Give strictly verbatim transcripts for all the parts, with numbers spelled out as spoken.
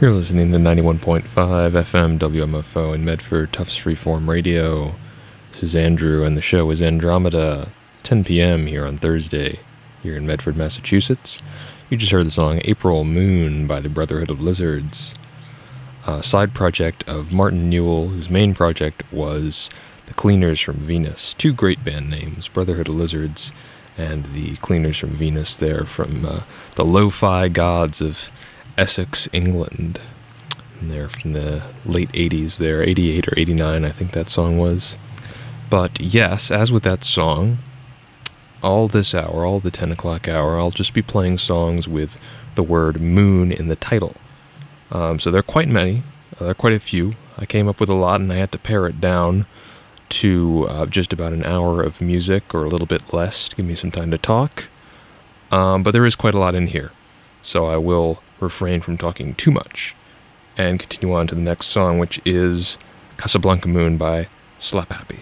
You're listening to ninety-one point five F M W M F O in Medford, Tufts Freeform Radio. This is Andrew, and the show is Andromeda. It's ten p.m. here on Thursday, here in Medford, Massachusetts. You just heard the song April Moon by the Brotherhood of Lizards, a side project of Martin Newell, whose main project was the Cleaners from Venus. Two great band names, Brotherhood of Lizards and the Cleaners from Venus. They're from uh, the lo-fi gods of Essex, England. And they're from the late eighties there, eighty-eight or eighty-nine, I think that song was. But yes, as with that song, all this hour, all the ten o'clock hour, I'll just be playing songs with the word moon in the title. Um, so there are quite many, uh, there are quite a few. I came up with a lot and I had to pare it down to uh, just about an hour of music or a little bit less to give me some time to talk. Um, but there is quite a lot in here, so I will refrain from talking too much and continue on to the next song, which is Casablanca Moon by Slap Happy.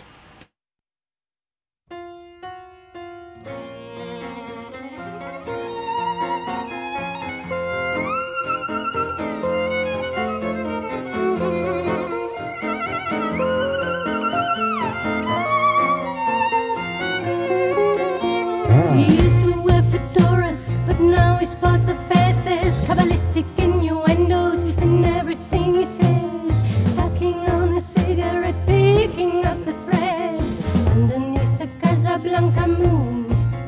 He used to wear fedoras, but now he spots a face. There's Kabbalistic innuendos, using everything he says. Sucking on a cigarette, picking up the threads. Underneath the Casablanca moon,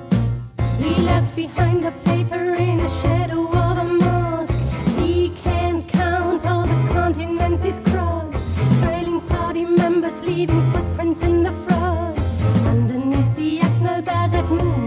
he lurks behind the paper in a shadow of a mosque. He can't count all the continents he's crossed. Trailing party members, leaving footprints in the frost. Underneath the Aknal Bazak moon,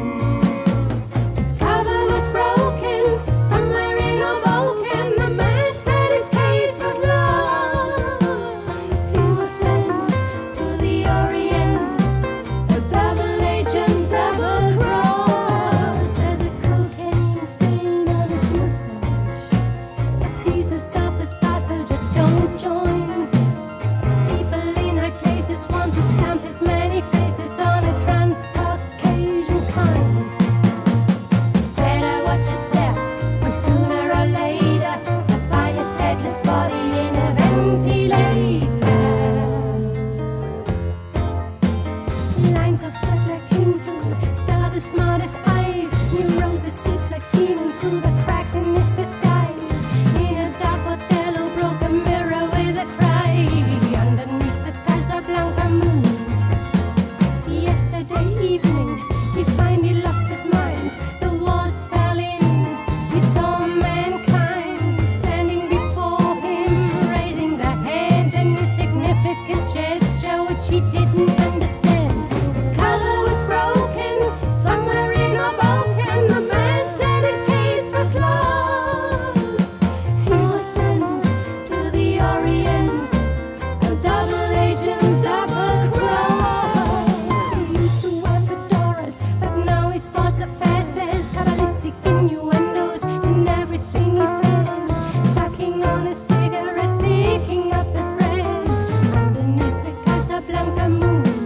Casablanca moon.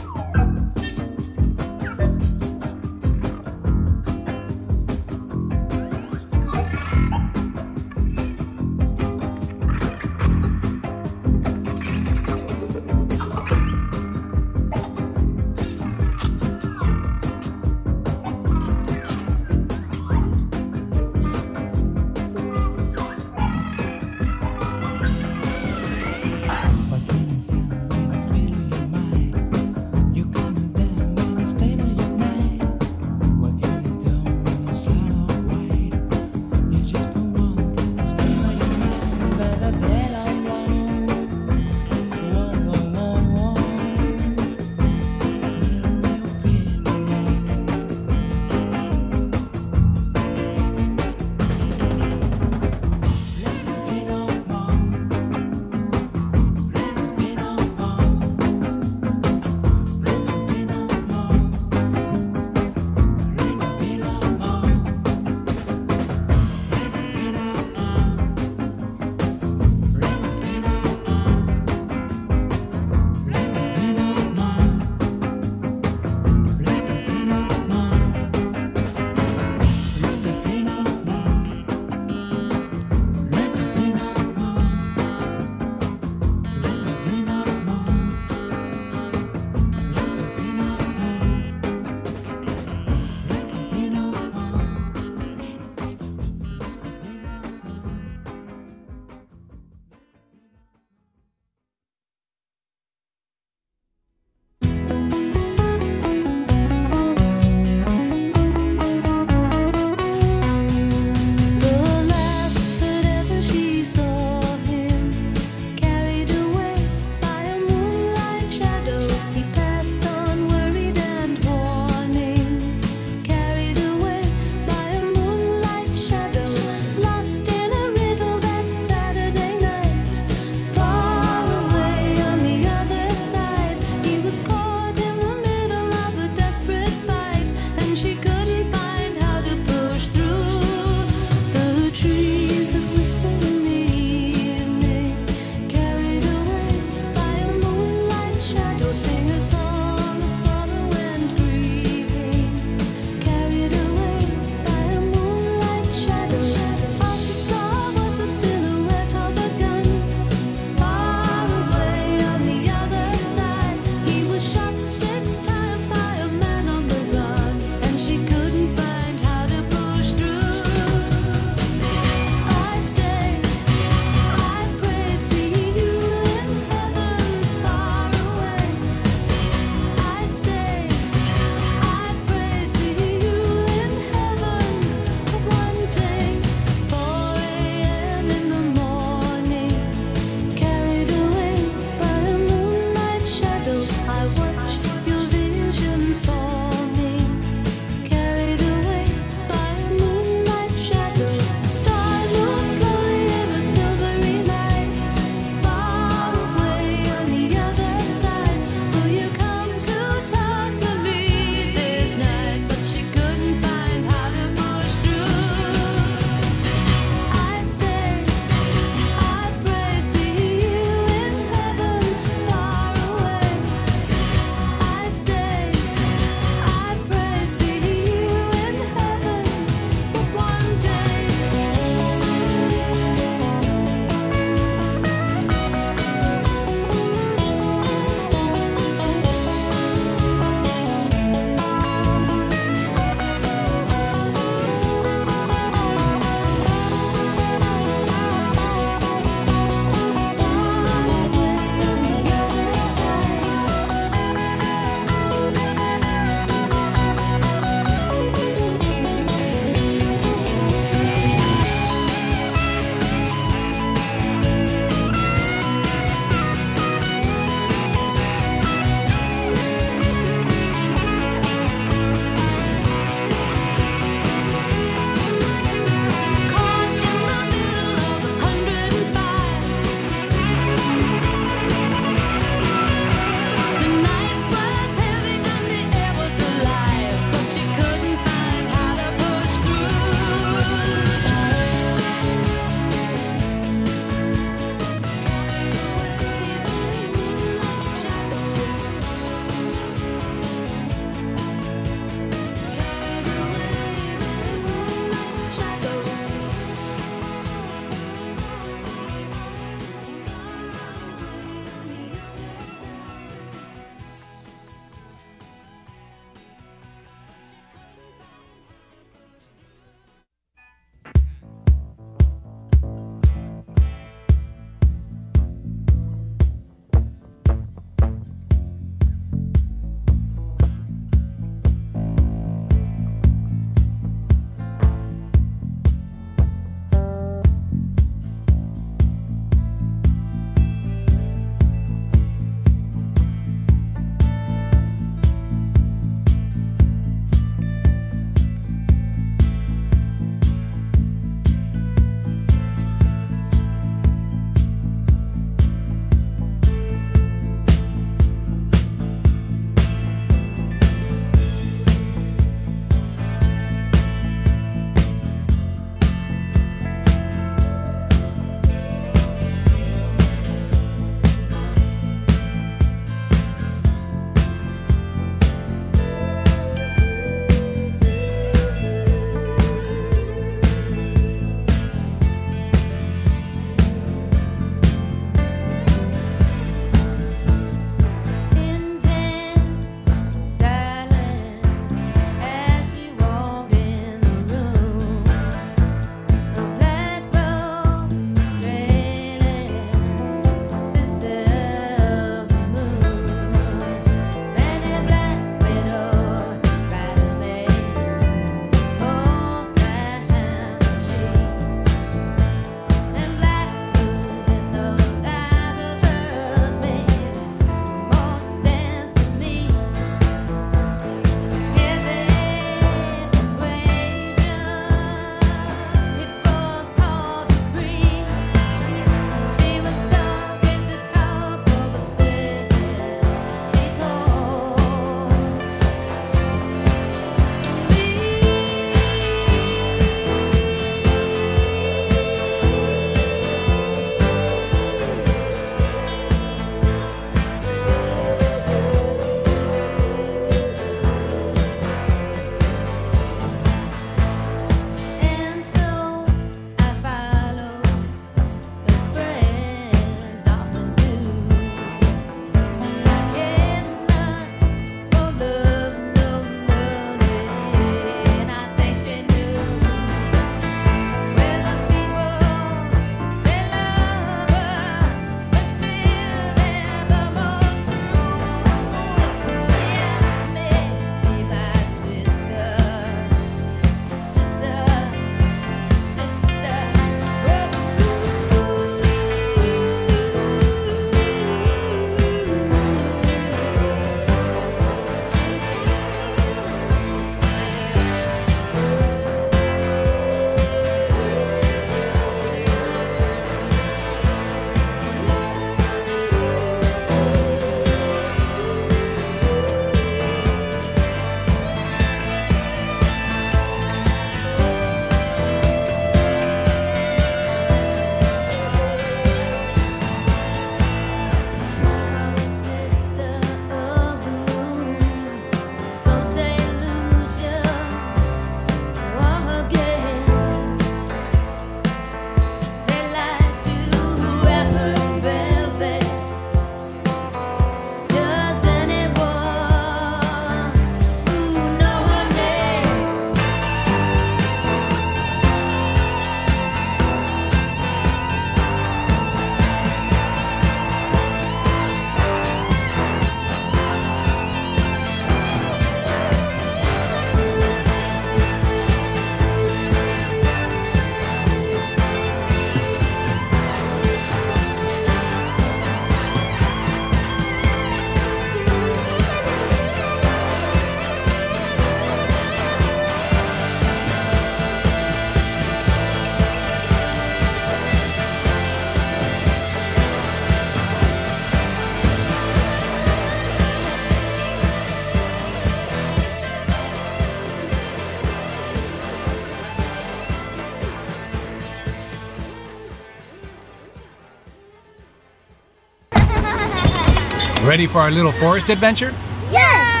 Ready for our little forest adventure? Yes!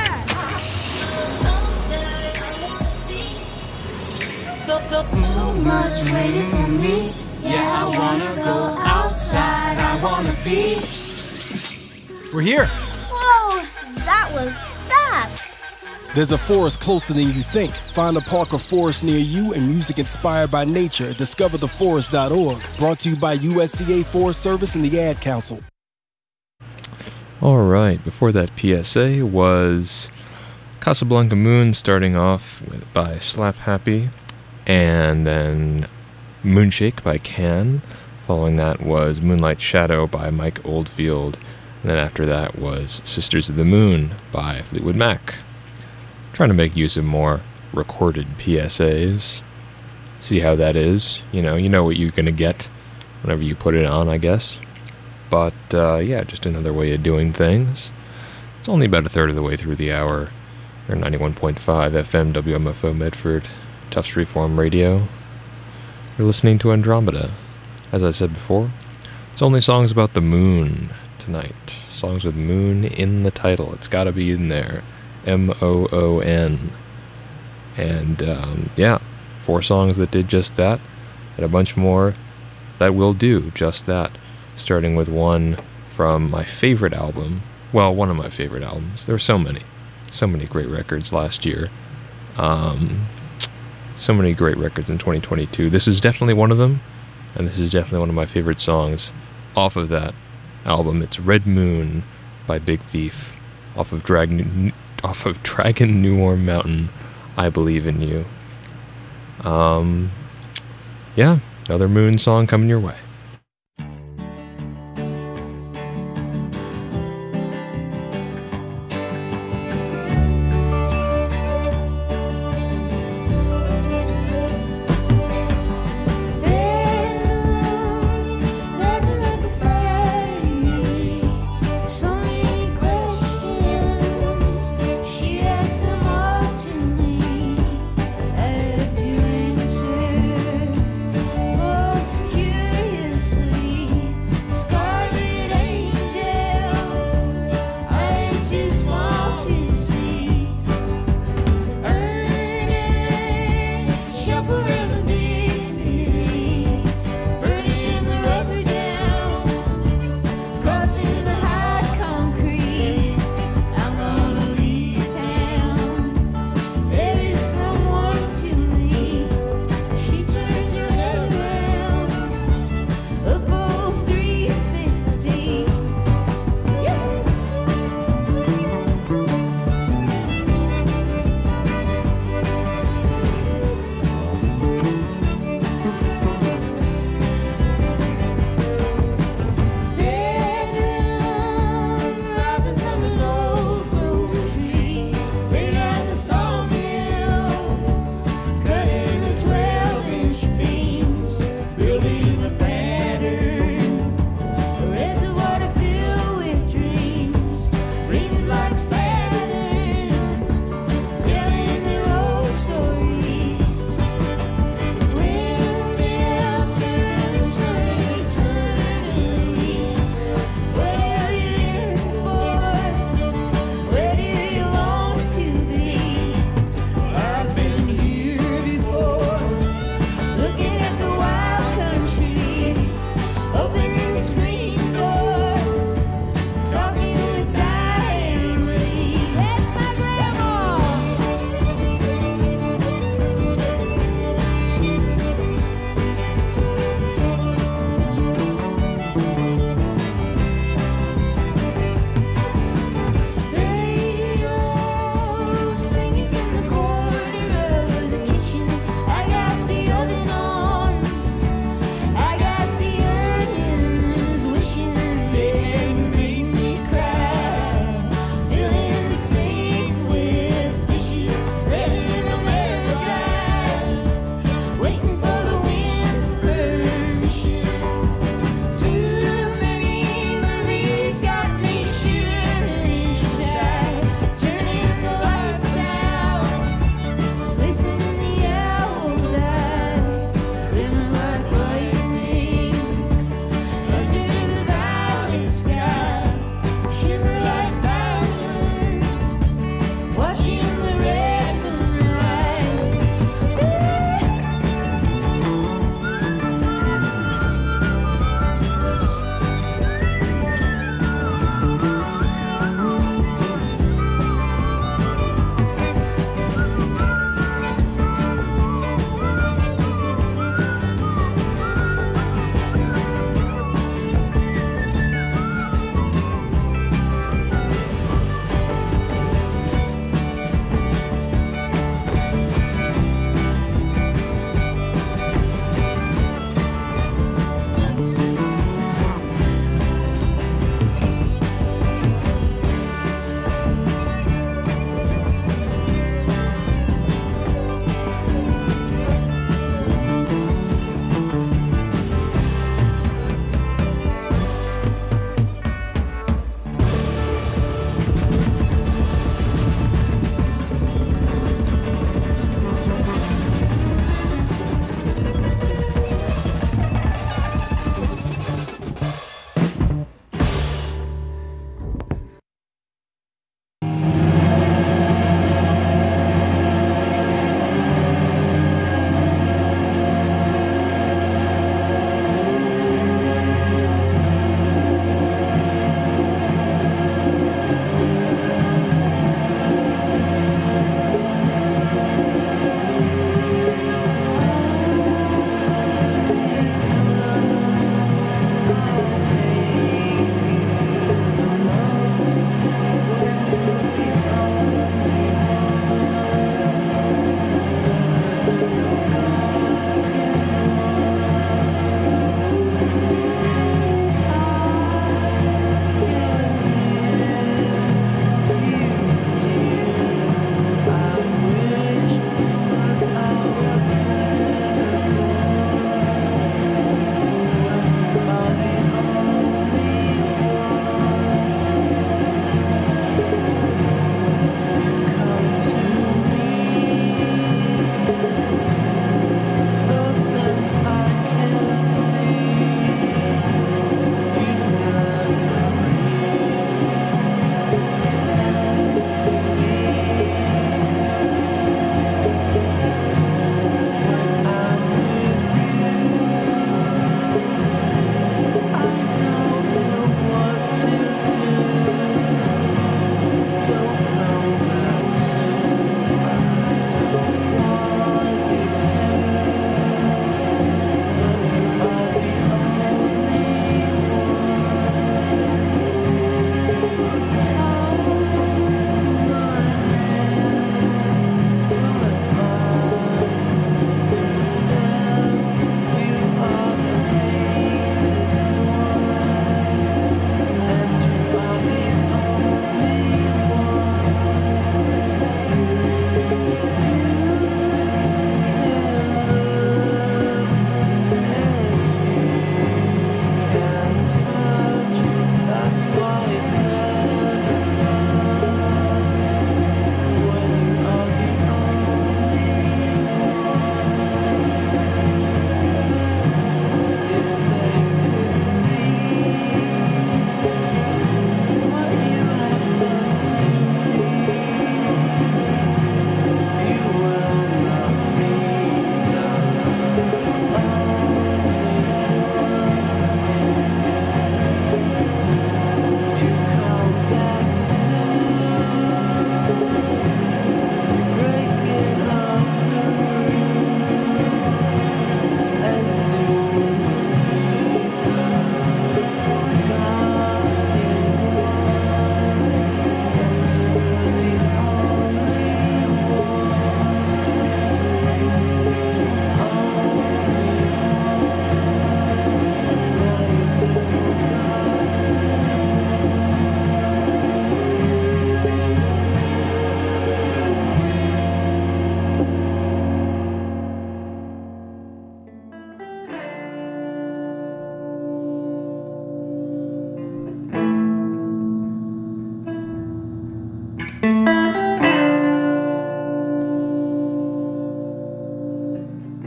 Too much waiting for me. Yeah, I wanna go outside. I wanna be. We're here. Whoa, that was fast. There's a forest closer than you think. Find a park or forest near you and music inspired by nature. Discover the forest dot org. Brought to you by U S D A Forest Service and the Ad Council. All right, before that P S A was Casablanca Moon, starting off with, by Slap Happy, and then Moonshake by Can. Following that was Moonlight Shadow by Mike Oldfield, and then after that was Sisters of the Moon by Fleetwood Mac. Trying to make use of more recorded P S As. See how that is. You know, you know what you're gonna get whenever you put it on, I guess. But, uh, yeah, just another way of doing things. It's only about a third of the way through the hour. Or ninety-one point five F M W M F O Medford, Tufts Freeform Radio. You're listening to Andromeda. As I said before, it's only songs about the moon tonight. Songs with moon in the title. It's gotta be in there. M O O N. And, um, yeah, four songs that did just that, and a bunch more that will do just that. Starting with one from my favorite album. Well, one of my favorite albums. There were so many. So many great records last year. Um, so many great records in twenty twenty-two. This is definitely one of them, and this is definitely one of my favorite songs off of that album. It's Red Moon by Big Thief, off of Dragon, off of Dragon New Warm Mountain, I Believe in You. Um, yeah, another Moon song coming your way. Curious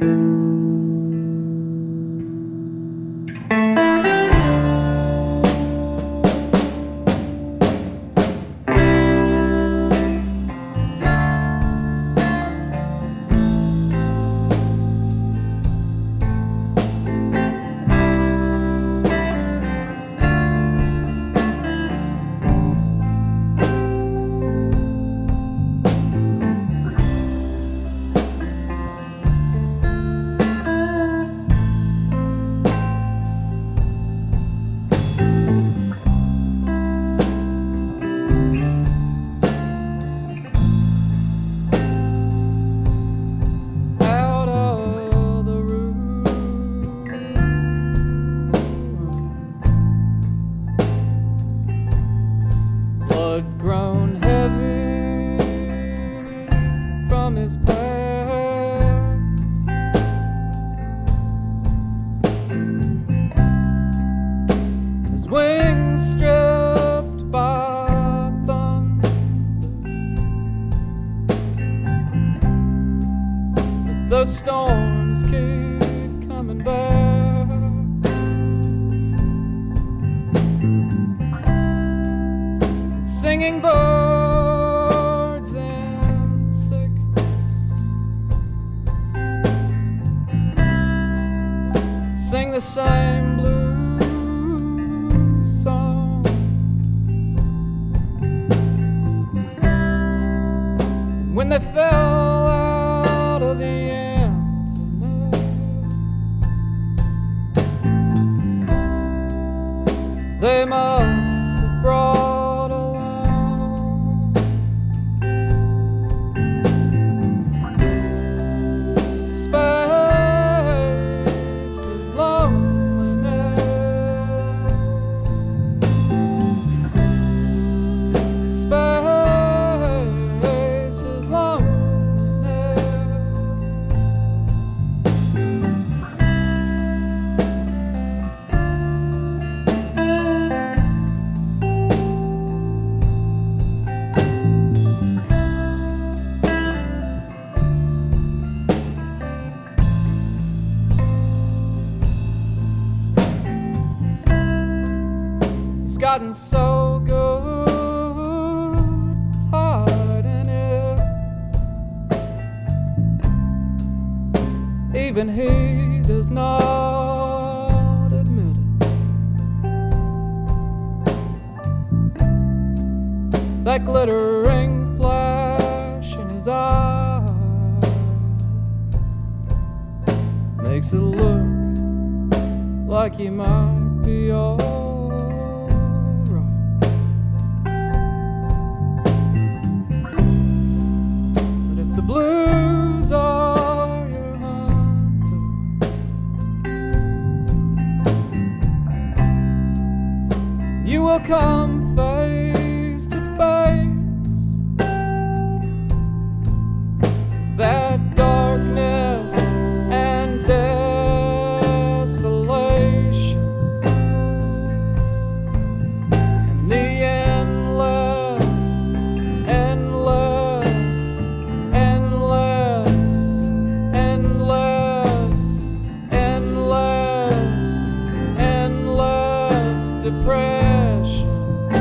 The storms keep coming back. Singing birds in sickness sing the same blues song. When they fell out of the they must have brought along space is loneliness, space is loneliness. Gotten so good hiding it, even he does not admit it. That glittering flash in his eyes makes it look like he might be all. The blues are your hunter, you will come face to face that darkness and desolation and the endless, endless depression.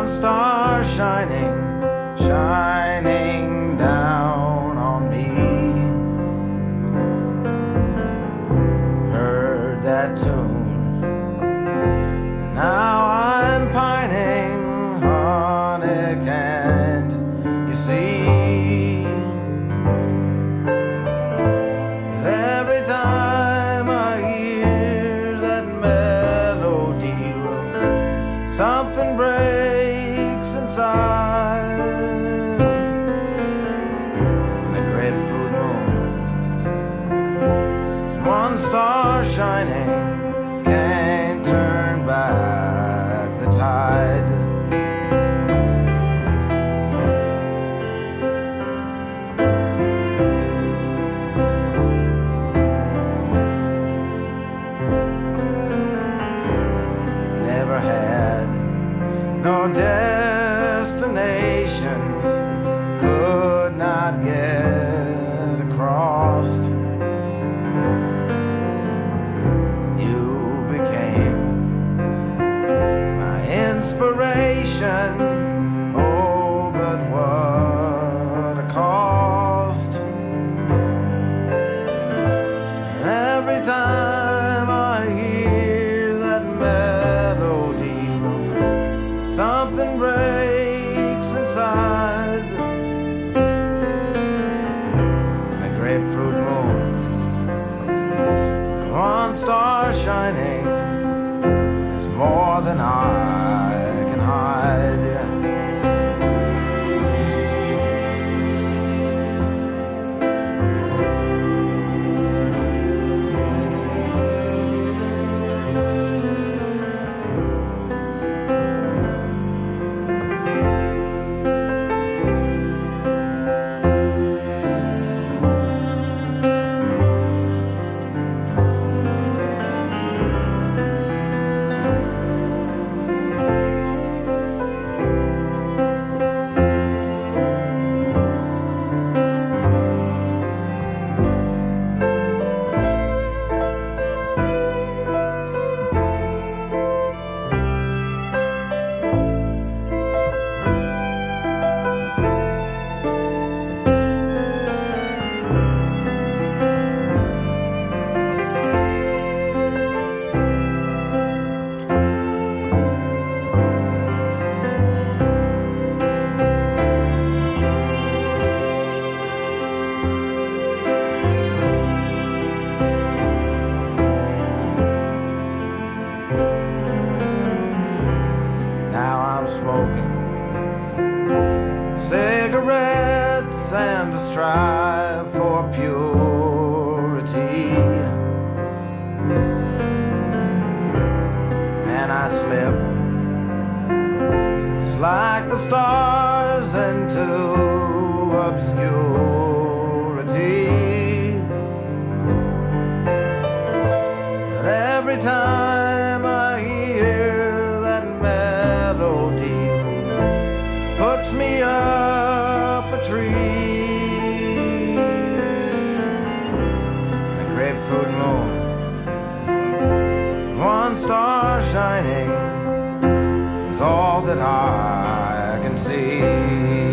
one star shining, shining down on me. Heard that tune, now I'm pining, honey, can't you see? 'Cause every time I hear that melody, something breaks inside. The grapefruit moon, one star shining, can't turn back the tide. Never had no destinations, could not get across. You became my inspiration, oh, but what a cost. And every time I hear that melody, something breaks inside. The grapefruit moon, one star shining, is more than I can hide. Now I'm smoking cigarettes and I strive for purity, and I slip just like the stars into obscurity. But every time I hear that melody, puts me up a tree. The grapefruit moon, one star shining, is all that I can see.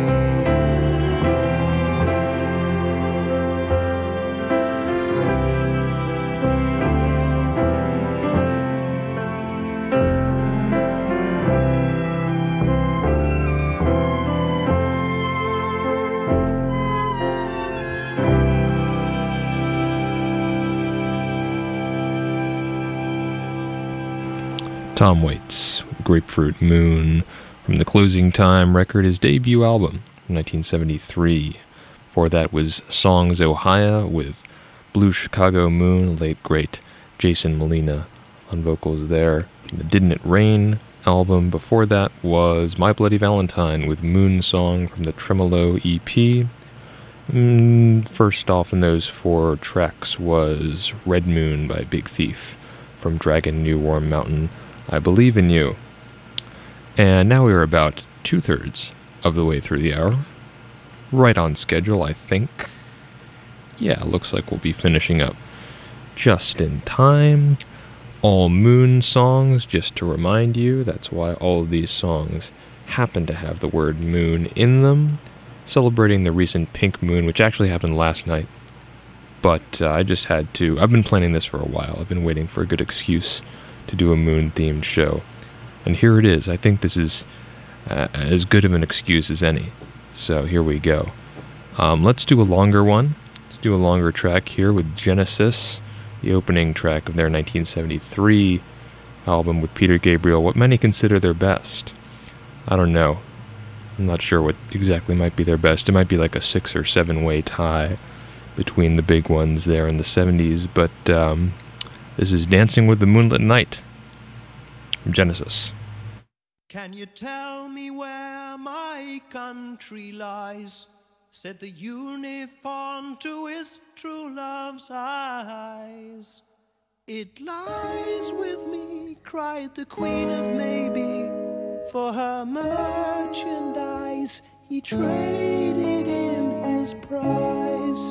Tom Waits with Grapefruit Moon from the Closing Time record, his debut album from nineteen seventy-three. Before that was Songs Ohio with Blue Chicago Moon, late great Jason Molina on vocals there. From the Didn't It Rain album before that was My Bloody Valentine with Moon Song from the Tremolo E P. Mm, first off in those four tracks was Red Moon by Big Thief from Dragon New Warm Mountain, I Believe in You. And now we're about two-thirds of the way through the hour. Right on schedule, I think. Yeah, looks like we'll be finishing up just in time. all moon songs, just to remind you. That's why all of these songs happen to have the word moon in them, celebrating the recent pink moon, which actually happened last night. But uh, I just had to, I've been planning this for a while. I've been waiting for a good excuse to do a moon-themed show. And here it is. I think this is uh, as good of an excuse as any. So here we go. Um, let's do a longer one. Let's do a longer track here with Genesis, the opening track of their nineteen seventy-three album with Peter Gabriel, what many consider their best. I don't know. I'm not sure what exactly might be their best. It might be like a six or seven way tie between the big ones there in the seventies, but um, this is Dancing with the Moonlit Night from Genesis. Can you tell me where my country lies? Said the unicorn to his true love's eyes. It lies with me, cried the Queen of Maybe. For her merchandise he traded in his prize.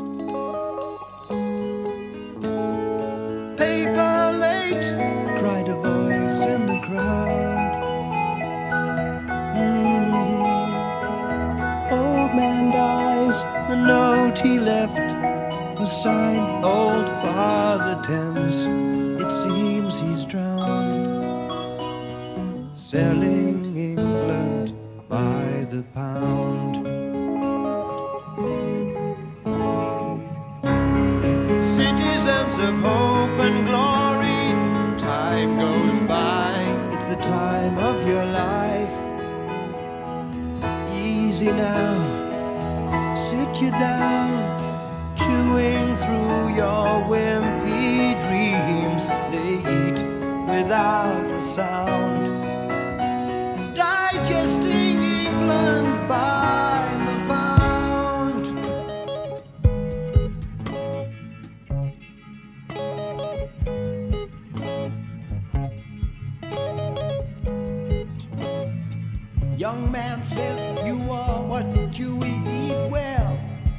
Paper late, cried a voice in the crowd. Mm-hmm. Old man dies, the note he left was signed Old Father Thames. It seems he's drowned, selling England by the pound. Citizens of hope and glory, time goes by. It's the time of your life. Easy now, sit you down, chewing through your wimpy dreams. They eat without a sound, digesting England by the pound. Young man says you are what you eat well.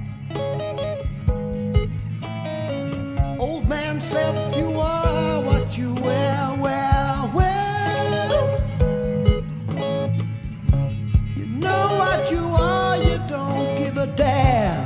Old man says you are what you wear. Well, well, you know what you are, you don't give a damn.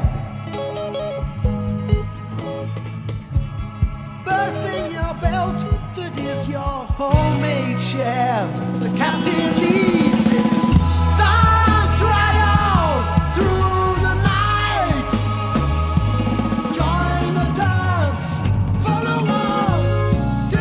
Bursting your belt, that is your homemade share. The captain leads his dance trial through the night. Join the dance, follow on,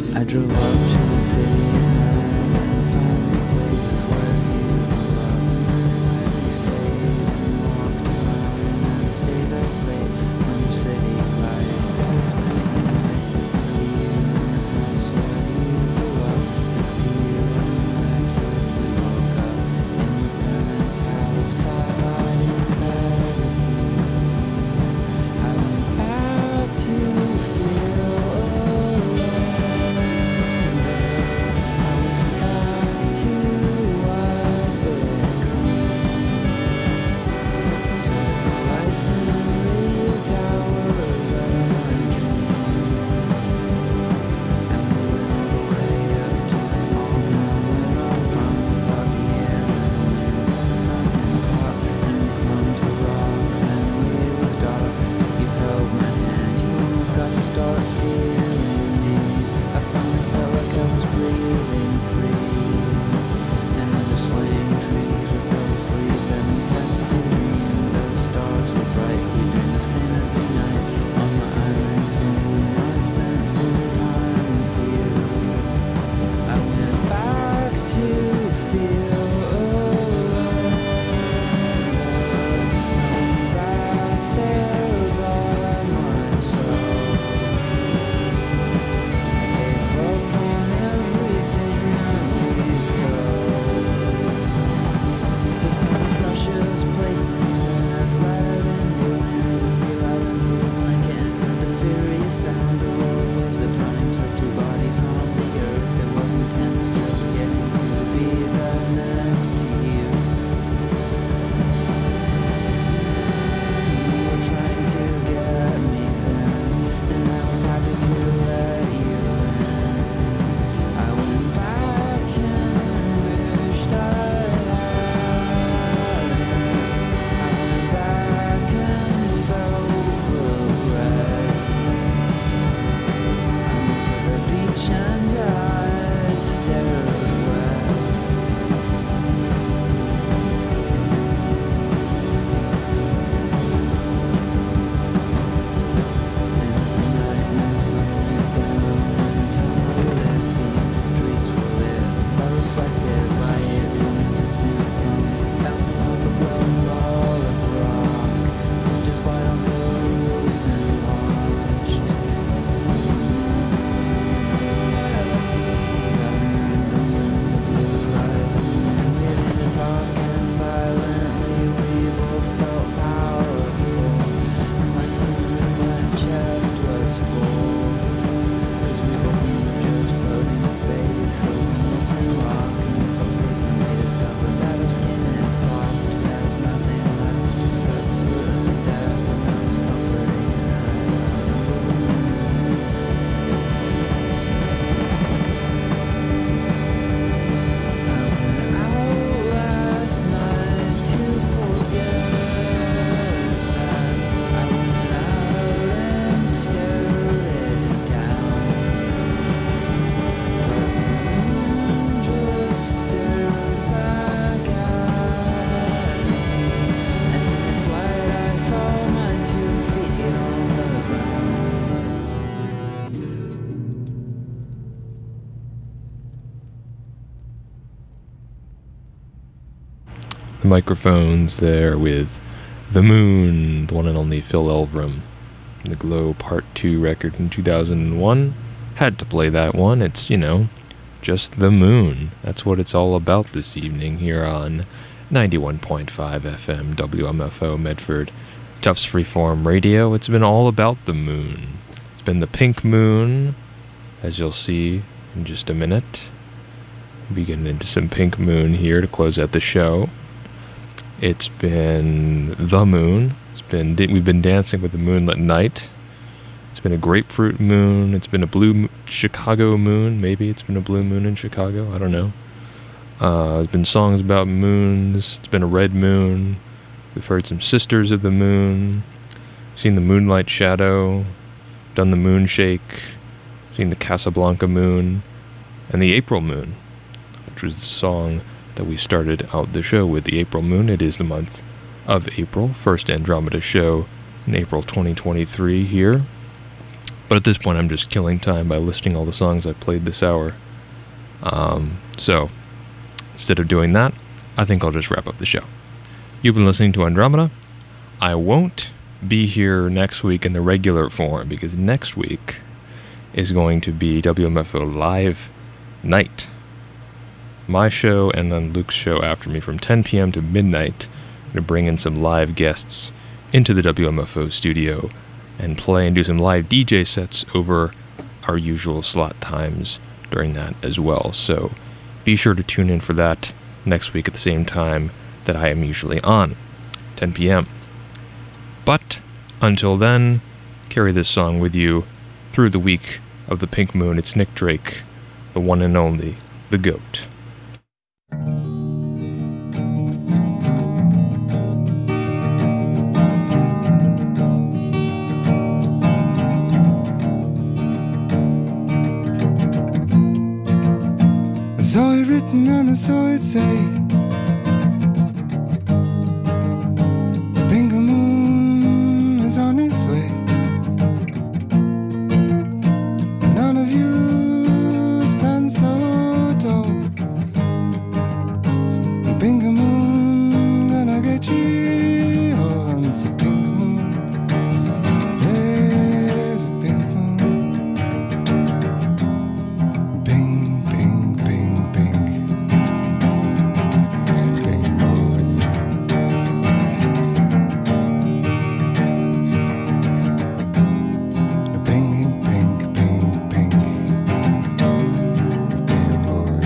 I drove up to the city and I found a place where you were. We stayed and walked around and stayed up late under city lights. I spent the night next to you in the house where you grew up. Next to you and miraculously woke up in your parents' house. I lied in bed with you. I went back to feel the microphones there with The Moon, the one and only Phil Elverum. The Glow Part two record from two thousand one. Had to play that one. It's, you know, just The Moon. That's what it's all about this evening here on ninety-one point five F M W M F O Medford, Tufts Freeform Radio. It's been all about the moon. It's been the pink moon, as you'll see in just a minute. We'll be getting into some pink moon here to close out the show. It's been the moon. It's been we've been dancing with the moonlit night. It's been a grapefruit moon. It's been a blue Chicago moon. Maybe it's been a blue moon in Chicago. I don't know. Uh, there's been songs about moons. It's been a red moon. We've heard some Sisters of the Moon. Seen the Moonlight Shadow. Done the Moon Shake. Seen the Casablanca Moon. And the April Moon, which was the song that we started out the show with. The April Moon. It is the month of April. First Andromeda show in April twenty twenty-three here. But at this point, I'm just killing time by listing all the songs I played this hour. Um, so, instead of doing that, I think I'll just wrap up the show. You've been listening to Andromeda. I won't be here next week in the regular form, because next week is going to be W M F O Live Night. My show and then Luke's show after me from ten p.m. to midnight. I'm going to bring in some live guests into the W M F O studio and play and do some live D J sets over our usual slot times during that as well. So be sure to tune in for that next week at the same time that I am usually on, ten p.m. But until then, carry this song with you through the week of the Pink Moon. It's Nick Drake, the one and only, the GOAT. I saw it written and I saw it say, the pink moon is on its way. None of you stand so tall. The pink moon gonna get you. Oh, it's a pink moon. There's a pink moon. Pink, pink, pink, pink. Pink moon. Pink, pink, pink, pink. Pink moon.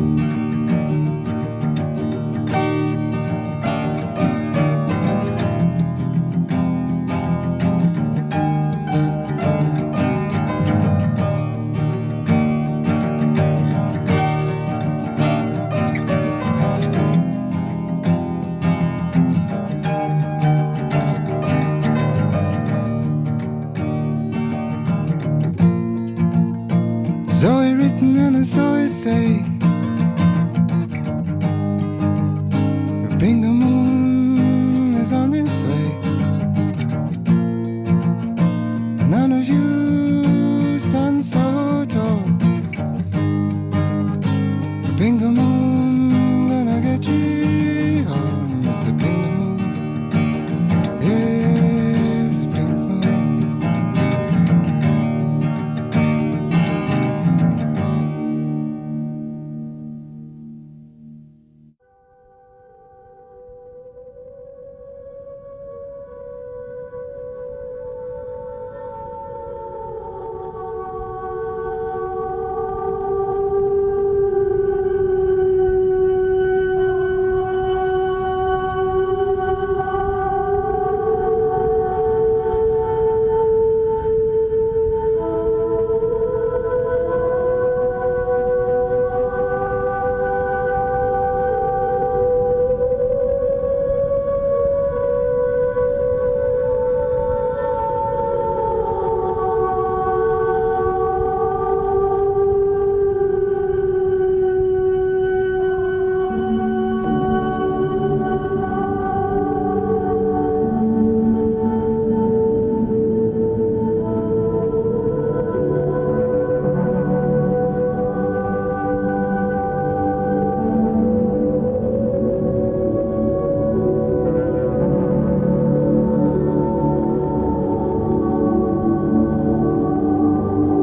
Saw it written and I saw it say, the pink moon